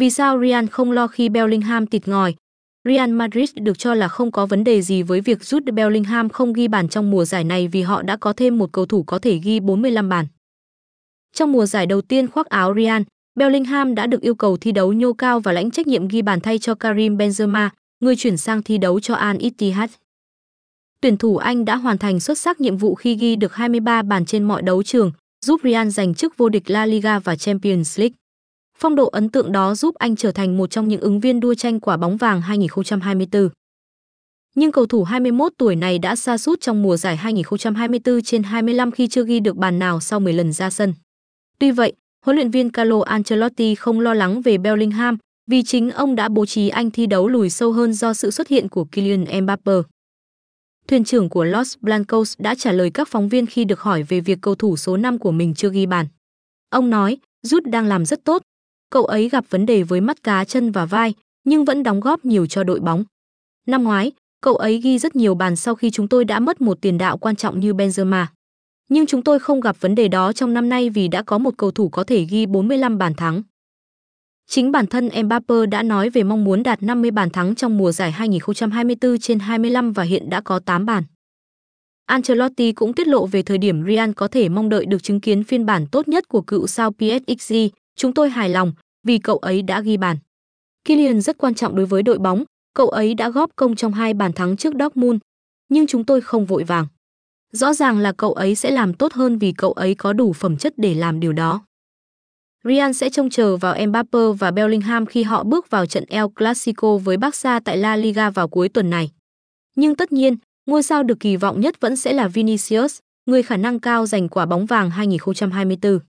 Vì sao Real không lo khi Bellingham tịt ngòi? Real Madrid được cho là không có vấn đề gì với việc Jude Bellingham không ghi bàn trong mùa giải này vì họ đã có thêm một cầu thủ có thể ghi 45 bàn. Trong mùa giải đầu tiên khoác áo Real, Bellingham đã được yêu cầu thi đấu nhô cao và lãnh trách nhiệm ghi bàn thay cho Karim Benzema, người chuyển sang thi đấu cho Al Ittihad. Tuyển thủ Anh đã hoàn thành xuất sắc nhiệm vụ khi ghi được 23 bàn trên mọi đấu trường, giúp Real giành chức vô địch La Liga và Champions League. Phong độ ấn tượng đó giúp anh trở thành một trong những ứng viên đua tranh quả bóng vàng 2024. Nhưng cầu thủ 21 tuổi này đã sa sút trong mùa giải 2024/25 khi chưa ghi được bàn nào sau 10 lần ra sân. Tuy vậy, huấn luyện viên Carlo Ancelotti không lo lắng về Bellingham vì chính ông đã bố trí anh thi đấu lùi sâu hơn do sự xuất hiện của Kylian Mbappe. Thuyền trưởng của Los Blancos đã trả lời các phóng viên khi được hỏi về việc cầu thủ số 5 của mình chưa ghi bàn. Ông nói, Jude đang làm rất tốt. Cậu ấy gặp vấn đề với mắt cá chân và vai, nhưng vẫn đóng góp nhiều cho đội bóng. Năm ngoái, cậu ấy ghi rất nhiều bàn sau khi chúng tôi đã mất một tiền đạo quan trọng như Benzema. Nhưng chúng tôi không gặp vấn đề đó trong năm nay vì đã có một cầu thủ có thể ghi 45 bàn thắng. Chính bản thân Mbappe đã nói về mong muốn đạt 50 bàn thắng trong mùa giải 2024/25 và hiện đã có 8 bàn. Ancelotti cũng tiết lộ về thời điểm Real có thể mong đợi được chứng kiến phiên bản tốt nhất của cựu sao PSG. Chúng tôi hài lòng vì cậu ấy đã ghi bàn. Kylian rất quan trọng đối với đội bóng, cậu ấy đã góp công trong 2 bàn thắng trước Dortmund, nhưng chúng tôi không vội vàng. Rõ ràng là cậu ấy sẽ làm tốt hơn vì cậu ấy có đủ phẩm chất để làm điều đó. Real sẽ trông chờ vào Mbappe và Bellingham khi họ bước vào trận El Clasico với Barca tại La Liga vào cuối tuần này. Nhưng tất nhiên, ngôi sao được kỳ vọng nhất vẫn sẽ là Vinicius, người khả năng cao giành quả bóng vàng 2024.